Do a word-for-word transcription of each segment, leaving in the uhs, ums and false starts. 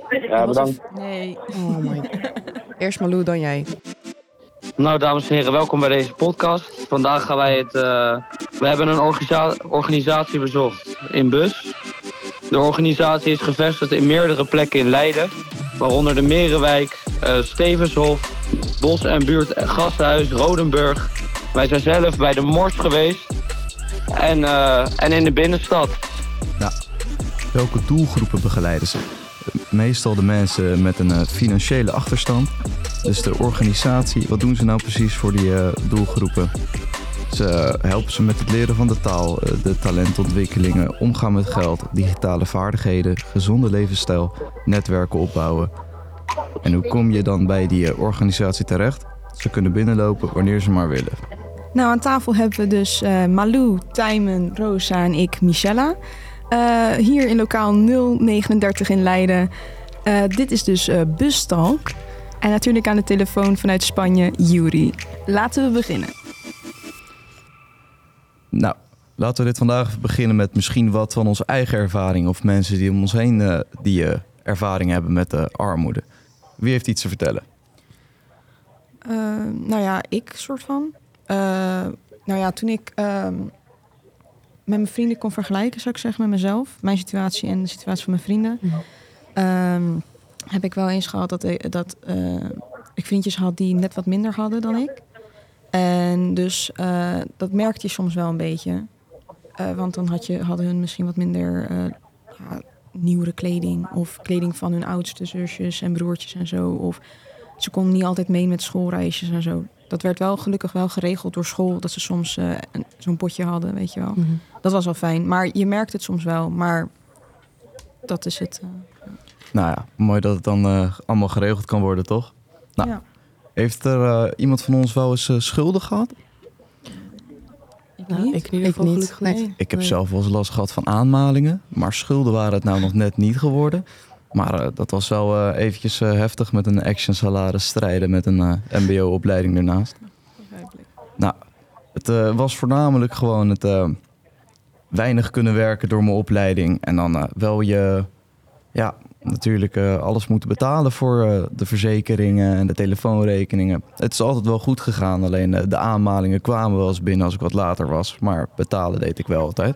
Ja, bedankt. Nee. Oh my. Eerst Malou, dan jij. Nou, dames en heren, welkom bij deze podcast. Vandaag gaan wij het... Uh, we hebben een organisa- organisatie bezocht in Bus. De organisatie is gevestigd in meerdere plekken in Leiden. Waaronder de Merenwijk, uh, Stevenshof, Bos en Buurt Gasthuis, Rodenburg. Wij zijn zelf bij de Mors geweest. En, uh, en in de binnenstad. Nou, welke doelgroepen begeleiden ze? Meestal de mensen met een uh, financiële achterstand. Dus de organisatie, wat doen ze nou precies voor die uh, doelgroepen? Ze uh, helpen ze met het leren van de taal, uh, de talentontwikkelingen, omgaan met geld, digitale vaardigheden, gezonde levensstijl, netwerken opbouwen. En hoe kom je dan bij die uh, organisatie terecht? Ze kunnen binnenlopen wanneer ze maar willen. Nou, aan tafel hebben we dus uh, Malou, Tijmen, Rosa en ik, Michella. Uh, hier in lokaal nul negenendertig in Leiden. Uh, dit is dus uh, Bustalk. En natuurlijk aan de telefoon vanuit Spanje, Yuri. Laten we beginnen. Nou, laten we dit vandaag even beginnen met misschien wat van onze eigen ervaring. Of mensen die om ons heen uh, die uh, ervaring hebben met uh, armoede. Wie heeft iets te vertellen? Uh, nou ja, ik soort van. Uh, nou ja, toen ik uh, met mijn vrienden kon vergelijken, zou ik zeggen, met mezelf. Mijn situatie en de situatie van mijn vrienden. Mm-hmm. Um, heb ik wel eens gehad dat, ik, dat uh, ik vriendjes had die net wat minder hadden dan ik. En dus uh, dat merkte je soms wel een beetje. Uh, want dan had je, hadden hun misschien wat minder uh, ja, nieuwere kleding. Of kleding van hun oudste zusjes en broertjes en zo. Of ze konden niet altijd mee met schoolreisjes en zo. Dat werd wel gelukkig wel geregeld door school. Dat ze soms uh, een, zo'n potje hadden, weet je wel. Mm-hmm. Dat was wel fijn. Maar je merkt het soms wel. Maar dat is het. Uh, Nou ja, mooi dat het dan uh, allemaal geregeld kan worden, toch? Nou, ja. Heeft er uh, iemand van ons wel eens uh, schulden gehad? Ik nou, niet. Ik in ieder geval ik gelukkig niet. Nee. Ik heb nee. zelf wel eens last gehad van aanmalingen. Maar schulden waren het nou nog net niet geworden. Maar uh, dat was wel uh, eventjes uh, heftig met een action salaris strijden met een uh, mbo-opleiding ernaast. Nou, het uh, was voornamelijk gewoon het uh, weinig kunnen werken door mijn opleiding. En dan uh, wel je... ja. Natuurlijk uh, alles moeten betalen voor uh, de verzekeringen en de telefoonrekeningen. Het is altijd wel goed gegaan, alleen uh, de aanmalingen kwamen wel eens binnen als ik wat later was. Maar betalen deed ik wel altijd.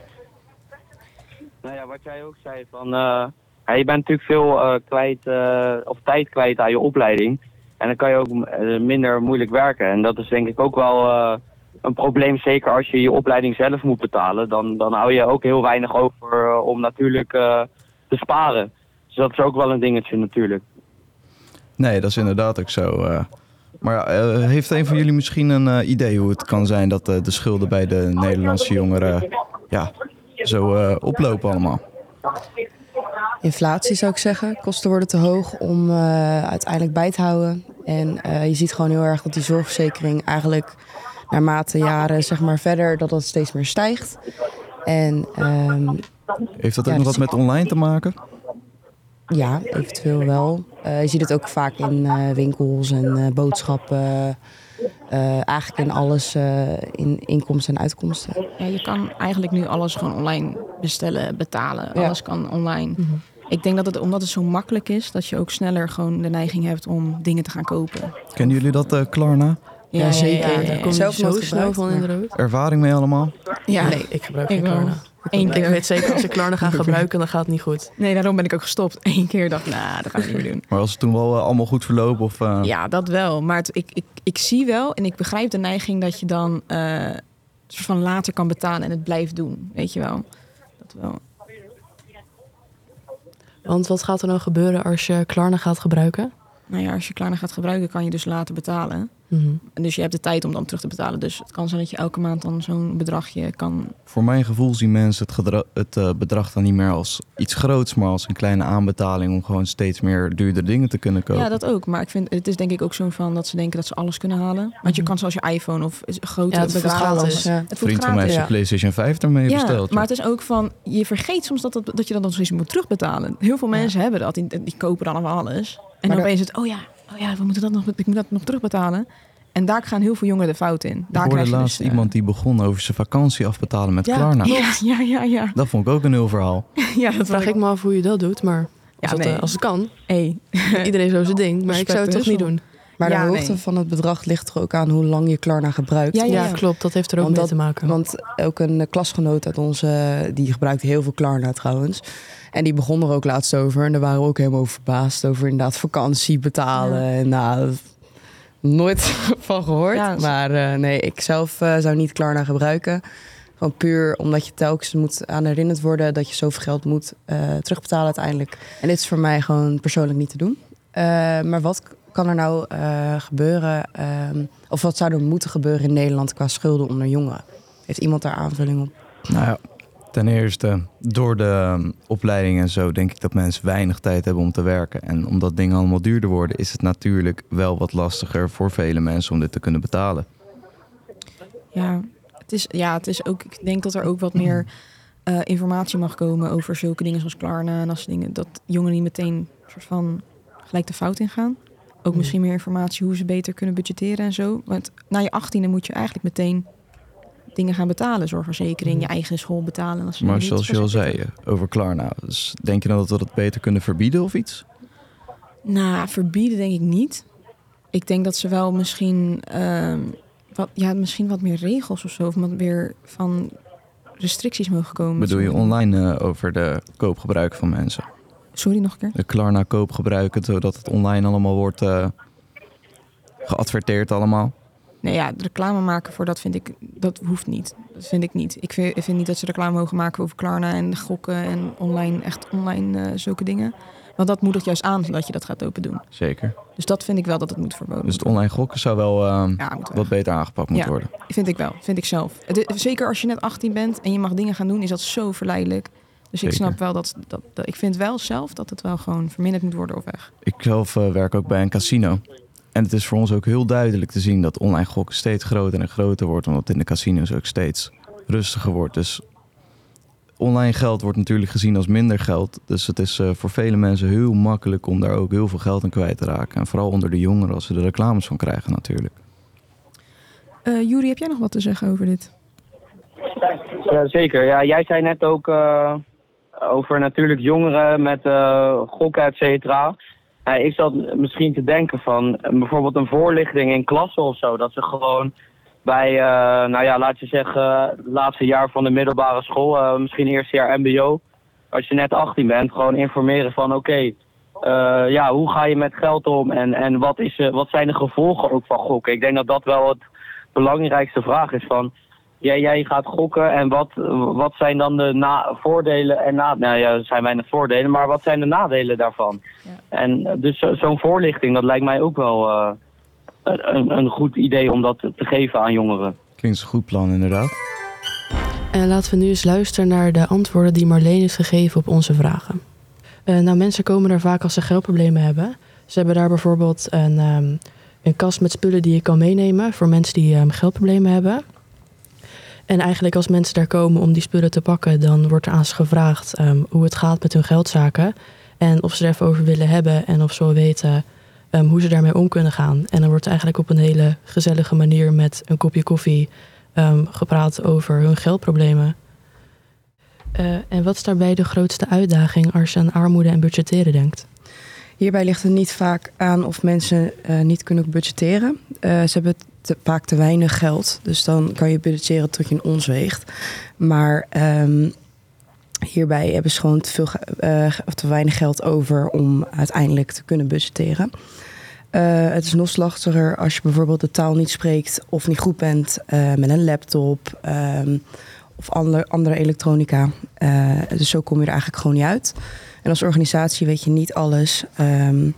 Nou ja, wat jij ook zei, van, uh, ja, je bent natuurlijk veel uh, kwijt, uh, of tijd kwijt aan je opleiding. En dan kan je ook uh, minder moeilijk werken. En dat is denk ik ook wel uh, een probleem, zeker als je je opleiding zelf moet betalen. Dan, dan hou je ook heel weinig over uh, om natuurlijk uh, te sparen. Dus dat is ook wel een dingetje natuurlijk. Nee, dat is inderdaad ook zo. Uh, maar uh, heeft een van jullie misschien een uh, idee hoe het kan zijn dat uh, de schulden bij de Nederlandse jongeren uh, ja, zo uh, oplopen allemaal? Inflatie zou ik zeggen. Kosten worden te hoog om uh, uiteindelijk bij te houden. En uh, je ziet gewoon heel erg dat die zorgverzekering eigenlijk naarmate jaren zeg maar verder dat dat steeds meer stijgt. En, um, heeft dat ook ja, nog wat met online te maken? Ja, eventueel wel. Uh, je ziet het ook vaak in uh, winkels en uh, boodschappen. Uh, eigenlijk in alles, uh, in inkomsten en uitkomsten. Ja, je kan eigenlijk nu alles gewoon online bestellen, betalen. Ja. Alles kan online. Mm-hmm. Ik denk dat het, omdat het zo makkelijk is, dat je ook sneller gewoon de neiging hebt om dingen te gaan kopen. Kennen jullie dat, uh, Klarna? Ja, ja zeker. Ja, ja, ja. Daar kom je zo snel van in de rood. Ervaring mee allemaal? Ja. Nee, ik gebruik geen Klarna. Eén keer. Ik weet zeker, als ik Klarna ga gebruiken, dan gaat het niet goed. Nee, daarom ben ik ook gestopt. Eén keer dacht ik, nou, dat ga ik niet meer doen. Maar was het toen wel uh, allemaal goed verlopen? Of, uh... Ja, dat wel. Maar het, ik, ik, ik zie wel en ik begrijp de neiging dat je dan uh, soort van later kan betalen en het blijft doen. Weet je wel. Dat wel. Want wat gaat er nou gebeuren als je Klarna gaat gebruiken? Nou ja, als je Klarna gaat gebruiken, kan je dus later betalen. Mm-hmm. En dus je hebt de tijd om dan terug te betalen. Dus het kan zijn dat je elke maand dan zo'n bedragje kan... Voor mijn gevoel zien mensen het, gedra- het uh, bedrag dan niet meer als iets groots, maar als een kleine aanbetaling om gewoon steeds meer duurdere dingen te kunnen kopen. Ja, dat ook. Maar ik vind het is denk ik ook zo van dat ze denken dat ze alles kunnen halen. Want mm-hmm. je kan zoals je iPhone of grote ja, het bedragen. Dus, ja. Een vriend van mij heeft zijn PlayStation vijf ermee ja, besteld. Ja. Maar het is ook van, je vergeet soms dat, dat, dat je dat dan zoiets moet terugbetalen. Heel veel mensen ja. hebben dat, die, die kopen dan allemaal alles. En maar dan opeens het, oh ja, oh ja, we moeten dat nog, ik moet dat nog terugbetalen. En daar gaan heel veel jongeren de fout in. Daar ik hoorde laatst dus, uh... iemand die begon over zijn vakantie afbetalen met ja, Klarna. Ja, ja, ja, ja. Dat vond ik ook een heel verhaal. Ja, dat vraag ik me af hoe je dat doet, maar... Als, Ja, het, nee. eh, als het kan. Hey. Iedereen zo zijn ding. Maar ik zou het toch niet doen. Maar Ja, de hoogte nee. van het bedrag ligt er ook aan hoe lang je Klarna gebruikt. Ja, Ja, ja. klopt. Dat heeft er ook Want mee dat- te maken. Want ook een klasgenoot uit onze, die gebruikte heel veel Klarna trouwens. En die begon er ook laatst over. En daar waren we ook helemaal over verbaasd. Over inderdaad vakantie betalen. Ja. En nou, nooit van gehoord. Ja, dat is- maar uh, nee, ik zelf uh, zou niet Klarna gebruiken. Gewoon puur omdat je telkens moet aan herinnerd worden dat je zoveel geld moet uh, terugbetalen uiteindelijk. En dit is voor mij gewoon persoonlijk niet te doen. Uh, maar wat kan er nou uh, gebeuren? Uh, of wat zou er moeten gebeuren in Nederland qua schulden onder jongeren? Heeft iemand daar aanvulling op? Nou ja, ten eerste, door de um, opleiding en zo denk ik dat mensen weinig tijd hebben om te werken. En omdat dingen allemaal duurder worden, is het natuurlijk wel wat lastiger voor vele mensen om dit te kunnen betalen. Ja, het is, ja, het is ook. Ik denk dat er ook wat meer uh, informatie mag komen over zulke dingen zoals Klarna en dat soort dingen. Dat jongeren niet meteen soort van gelijk de fout ingaan. Ook misschien meer informatie hoe ze beter kunnen budgetteren en zo. Want na je achttiende moet je eigenlijk meteen dingen gaan betalen. Zorgverzekering, je eigen school betalen. Dat soort Maar dingen. zoals je al zei over Klarna, dus denk je dan dat we dat beter kunnen verbieden of iets? Nou, verbieden denk ik niet. Ik denk dat ze wel misschien, uh, wat, ja, misschien wat meer regels of zo. Of wat meer van restricties mogen komen. Bedoel je online uh, over de koopgebruik van mensen? Sorry, nog een keer? De Klarna koop gebruiken, zodat het online allemaal wordt uh, geadverteerd allemaal? Nee, ja, reclame maken voor dat vind ik, dat hoeft niet. Dat vind ik niet. Ik vind, ik vind niet dat ze reclame mogen maken over Klarna en gokken en online, echt online uh, zulke dingen. Want dat moedigt juist aan dat je dat gaat open doen. Zeker. Dus dat vind ik wel dat het moet verboden Dus het online gokken zou wel uh, ja, moet wat beter aangepakt moeten ja, worden? Vind ik wel, vind ik zelf. Het, zeker als je net achttien bent en je mag dingen gaan doen, is dat zo verleidelijk. Dus Zeker. ik snap wel dat, dat, dat... Ik vind wel zelf dat het wel gewoon verminderd moet worden of weg. Ik zelf uh, werk ook bij een casino. En het is voor ons ook heel duidelijk te zien dat online gokken steeds groter en groter wordt. Omdat het in de casino's ook steeds rustiger wordt. Dus online geld wordt natuurlijk gezien als minder geld. Dus het is uh, voor vele mensen heel makkelijk om daar ook heel veel geld aan kwijt te raken. En vooral onder de jongeren als ze er reclames van krijgen natuurlijk. Uh, Juri, heb jij nog wat te zeggen over dit? Uh, zeker. Ja, jij zei net ook uh, over natuurlijk jongeren met uh, gokken, et cetera. Uh, ik zat misschien te denken van uh, bijvoorbeeld een voorlichting in klassen of zo. Dat ze gewoon bij, uh, nou ja, laat je zeggen, uh, het laatste jaar van de middelbare school, uh, misschien eerste jaar mbo. Als je net achttien bent, gewoon informeren van oké, okay, uh, ja, hoe ga je met geld om en, en wat, is, uh, wat zijn de gevolgen ook van gokken? Ik denk dat dat wel het belangrijkste vraag is van... Jij, jij gaat gokken en wat, wat zijn dan de na- voordelen en nadelen? Nou ja, er zijn weinig voordelen, maar wat zijn de nadelen daarvan? Ja. En dus zo, zo'n voorlichting, dat lijkt mij ook wel uh, een, een goed idee om dat te geven aan jongeren. Klinkt een goed plan inderdaad. En laten we nu eens luisteren naar de antwoorden die Marleen heeft gegeven op onze vragen. Uh, nou, mensen komen er vaak als ze geldproblemen hebben. Ze hebben daar bijvoorbeeld een, um, een kast met spullen die je kan meenemen voor mensen die um, geldproblemen hebben. En eigenlijk als mensen daar komen om die spullen te pakken, dan wordt er aan ze gevraagd um, hoe het gaat met hun geldzaken. En of ze er even over willen hebben en of ze wel weten um, hoe ze daarmee om kunnen gaan. En dan wordt eigenlijk op een hele gezellige manier met een kopje koffie um, gepraat over hun geldproblemen. Uh, en wat is daarbij de grootste uitdaging als je aan armoede en budgetteren denkt? Hierbij ligt het niet vaak aan of mensen uh, niet kunnen budgetteren. Uh, ze hebben te, vaak te weinig geld. Dus dan kan je budgetteren tot je een ons weegt. Maar um, hierbij hebben ze gewoon te, veel, uh, te weinig geld over om uiteindelijk te kunnen budgetteren. Uh, het is nog lastiger als je bijvoorbeeld de taal niet spreekt of niet goed bent uh, met een laptop um, of andere, andere elektronica. Uh, dus zo kom je er eigenlijk gewoon niet uit. En als organisatie weet je niet alles. Um,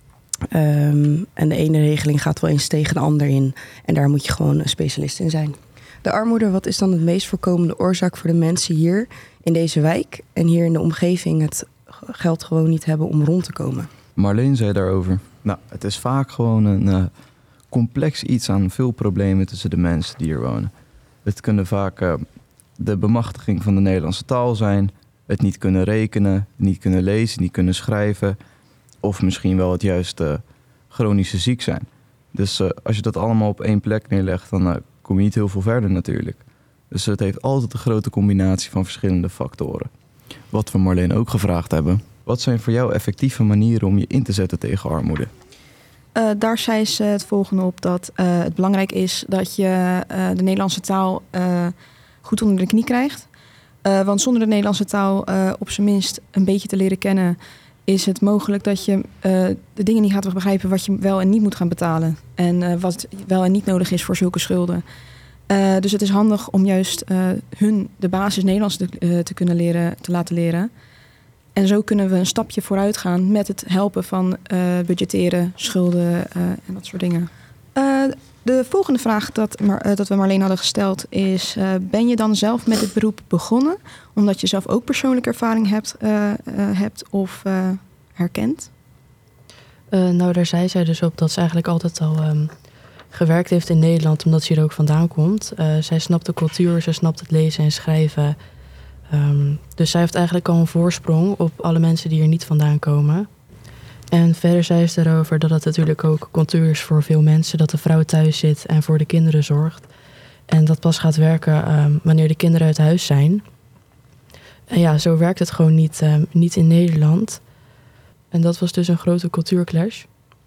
um, en de ene regeling gaat wel eens tegen de ander in. En daar moet je gewoon een specialist in zijn. De armoede, wat is dan het meest voorkomende oorzaak voor de mensen hier in deze wijk? En hier in de omgeving het geld gewoon niet hebben om rond te komen. Marleen zei daarover. Nou, het is vaak gewoon een uh, complex iets aan veel problemen tussen de mensen die hier wonen. Het kunnen vaak uh, de bemachtiging van de Nederlandse taal zijn... Het niet kunnen rekenen, niet kunnen lezen, niet kunnen schrijven. Of misschien wel het juiste uh, chronische ziek zijn. Dus uh, als je dat allemaal op één plek neerlegt, dan uh, kom je niet heel veel verder natuurlijk. Dus het heeft altijd een grote combinatie van verschillende factoren. Wat we Marleen ook gevraagd hebben, Wat zijn voor jou effectieve manieren om je in te zetten tegen armoede? Uh, daar zei ze het volgende op dat uh, het belangrijk is dat je uh, de Nederlandse taal uh, goed onder de knie krijgt. Uh, want zonder de Nederlandse taal uh, op zijn minst een beetje te leren kennen, is het mogelijk dat je uh, de dingen niet gaat begrijpen wat je wel en niet moet gaan betalen. En uh, wat wel en niet nodig is voor zulke schulden. Uh, dus het is handig om juist uh, hun de basis Nederlands te, uh, te kunnen leren, te laten leren. En zo kunnen we een stapje vooruit gaan met het helpen van uh, budgetteren, schulden uh, en dat soort dingen. Uh, de volgende vraag dat, Mar- uh, dat we Marleen hadden gesteld is... Uh, ben je dan zelf met dit beroep begonnen omdat je zelf ook persoonlijke ervaring hebt, uh, uh, hebt of uh, herkent? Uh, nou, daar zei zij dus op dat ze eigenlijk altijd al um, gewerkt heeft in Nederland... omdat ze hier ook vandaan komt. Uh, zij snapt de cultuur, ze snapt het lezen en schrijven... Um, dus zij heeft eigenlijk al een voorsprong op alle mensen die hier niet vandaan komen. En verder zei ze erover dat het natuurlijk ook cultuur is voor veel mensen... dat de vrouw thuis zit en voor de kinderen zorgt. En dat pas gaat werken um, wanneer de kinderen uit huis zijn. En ja, zo werkt het gewoon niet, um, niet in Nederland. En dat was dus een grote cultuurclash.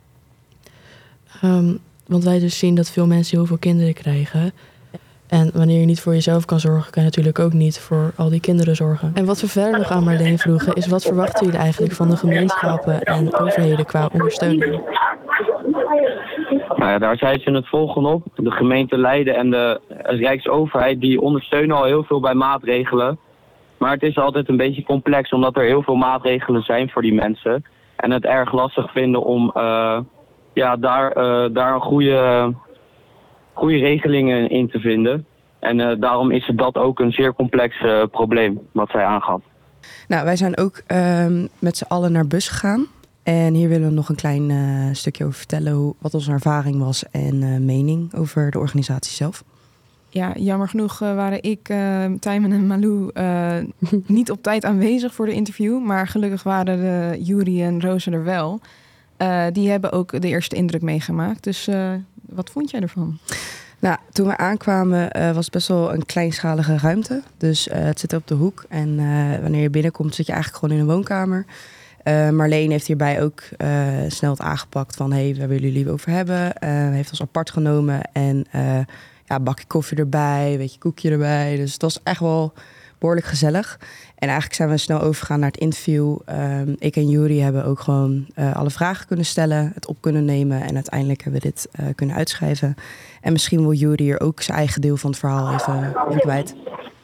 Um, want wij dus zien dat veel mensen heel veel kinderen krijgen... En wanneer je niet voor jezelf kan zorgen, kan je natuurlijk ook niet voor al die kinderen zorgen. En wat we verder nog aan Marleen vroegen, is wat verwachten jullie eigenlijk van de gemeenschappen en overheden qua ondersteuning? Nou ja, daar zei ze het volgende op. De gemeente Leiden en de Rijksoverheid die ondersteunen al heel veel bij maatregelen. Maar het is altijd een beetje complex omdat er heel veel maatregelen zijn voor die mensen. En het erg lastig vinden om uh, ja, daar, uh, daar een goede... goede regelingen in te vinden. En uh, daarom is het dat ook een zeer complex uh, probleem wat zij aangaf. Nou, wij zijn ook uh, met z'n allen naar Bus gegaan. En hier willen we nog een klein uh, stukje over vertellen hoe, wat onze ervaring was en uh, mening over de organisatie zelf. Ja, jammer genoeg uh, waren ik, uh, Tijmen en Malou uh, niet op tijd aanwezig voor de interview. Maar gelukkig waren de Juri en Rosa er wel. Uh, die hebben ook de eerste indruk meegemaakt. Dus uh, wat vond jij ervan? Nou, toen we aankwamen uh, was het best wel een kleinschalige ruimte. Dus uh, het zit op de hoek. En uh, wanneer je binnenkomt zit je eigenlijk gewoon in een woonkamer. Uh, Marleen heeft hierbij ook uh, snel het aangepakt van... hey, waar willen jullie over hebben? Uh, heeft ons apart genomen en uh, ja, bakje koffie erbij, weet je, koekje erbij. Dus het was echt wel behoorlijk gezellig. En eigenlijk zijn we snel overgegaan naar het interview. Um, ik en Juri hebben ook gewoon uh, alle vragen kunnen stellen, het op kunnen nemen... en uiteindelijk hebben we dit uh, kunnen uitschrijven. En misschien wil Juri hier ook zijn eigen deel van het verhaal even in kwijt.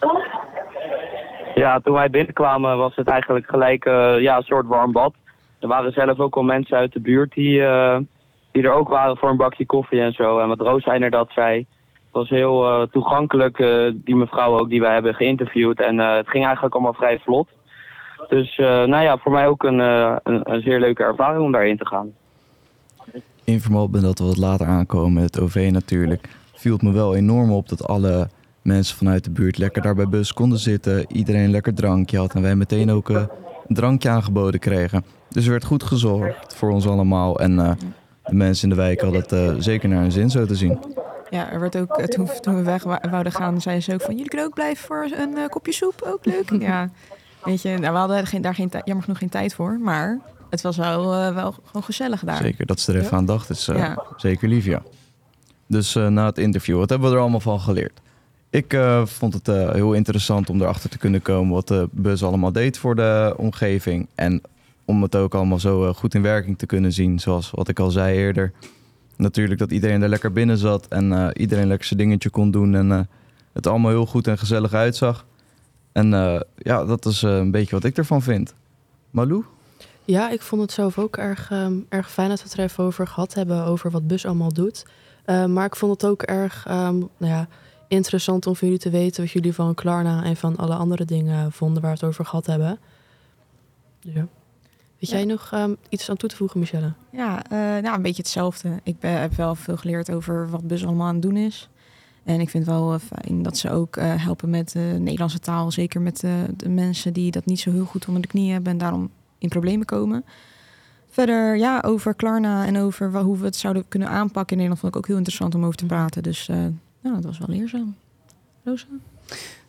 Ja, toen wij binnenkwamen was het eigenlijk gelijk uh, ja, een soort warm bad. Er waren zelf ook al mensen uit de buurt die, uh, die er ook waren voor een bakje koffie en zo. En wat Roos zei dat zei, het was heel uh, toegankelijk, uh, die mevrouw ook die wij hebben geïnterviewd. En uh, het ging eigenlijk allemaal vrij vlot. Dus uh, nou ja, voor mij ook een, uh, een, een zeer leuke ervaring om daarin te gaan. In verband met dat we wat later aankomen met het O V natuurlijk, viel het me wel enorm op dat alle mensen vanuit de buurt lekker daar bij Bus konden zitten. Iedereen een lekker drankje had en wij meteen ook uh, een drankje aangeboden kregen. Dus er werd goed gezorgd voor ons allemaal. En uh, de mensen in de wijk hadden het uh, zeker naar hun zin zo te zien. Ja, er werd ook, toen, toen we weg wouden gaan, zeiden ze ook van... jullie kunnen ook blijven voor een uh, kopje soep, ook leuk. Ja, weet je, nou, we hadden geen, daar geen, jammer genoeg geen tijd voor, maar het was wel, uh, wel gewoon gezellig daar. Zeker, dat ze er even ja. aan dacht is uh, ja. zeker lief, ja. Dus uh, na het interview, wat hebben we er allemaal van geleerd? Ik uh, vond het uh, heel interessant om erachter te kunnen komen wat de Bus allemaal deed voor de omgeving. En om het ook allemaal zo uh, goed in werking te kunnen zien, zoals wat ik al zei eerder. Natuurlijk dat iedereen er lekker binnen zat en uh, iedereen lekker zijn dingetje kon doen. En uh, het allemaal heel goed en gezellig uitzag. En uh, ja, dat is uh, een beetje wat ik ervan vind. Malou? Ja, ik vond het zelf ook erg, um, erg fijn dat we het er even over gehad hebben, over wat Bus allemaal doet. Uh, maar ik vond het ook erg um, nou ja, interessant om voor jullie te weten wat jullie van Klarna en van alle andere dingen vonden waar we het over gehad hebben. Ja. Weet ja. jij nog um, iets aan toe te voegen, Michelle? Ja, uh, nou, een beetje hetzelfde. Ik ben, heb wel veel geleerd over wat Bus allemaal aan het doen is. En ik vind het wel uh, fijn dat ze ook uh, helpen met de Nederlandse taal. Zeker met uh, de mensen die dat niet zo heel goed onder de knie hebben en daarom in problemen komen. Verder, ja, over Klarna en over wat, hoe we het zouden kunnen aanpakken in Nederland vond ik ook heel interessant om over te praten. Dus uh, nou, dat was wel leerzaam. Rosa?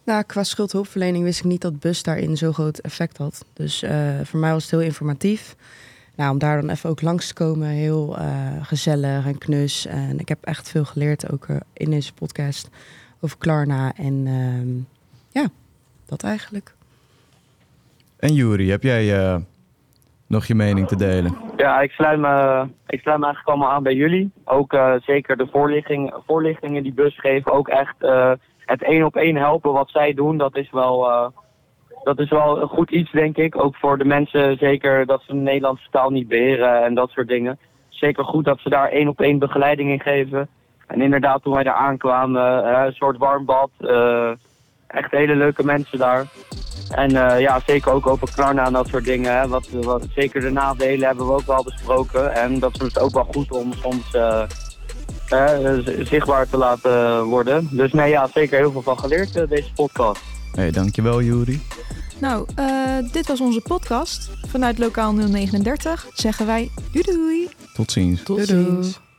Nou, qua schuldhulpverlening wist ik niet dat bus daarin zo'n groot effect had. Dus uh, voor mij was het heel informatief. Nou, om daar dan even ook langs te komen, heel uh, gezellig en knus. En ik heb echt veel geleerd, ook uh, in deze podcast, over Klarna. En uh, ja, dat eigenlijk. En Juri, heb jij uh, nog je mening te delen? Ja, ik sluit me, ik sluit me eigenlijk allemaal aan bij jullie. Ook uh, zeker de voorlichting, voorlichtingen die bus geven. Ook echt uh, het één op één helpen wat zij doen. Dat is wel, uh, dat is wel een goed iets, denk ik. Ook voor de mensen, zeker dat ze de Nederlandse taal niet beheren en dat soort dingen. Zeker goed dat ze daar één op één begeleiding in geven. En inderdaad, toen wij daar aankwamen, uh, een soort warm bad. Uh, echt hele leuke mensen daar. En uh, ja, zeker ook over Klarna en dat soort dingen. Hè. Wat, wat, zeker de nadelen hebben we ook wel besproken. En dat is het ook wel goed om soms uh, uh, zichtbaar te laten worden. Dus nee, ja, zeker heel veel van geleerd, uh, deze podcast. Hey, dankjewel Juri. Nou, uh, dit was onze podcast. Vanuit lokaal nul negenendertig zeggen wij doei doei. Tot ziens. Tot Doei doei. ziens.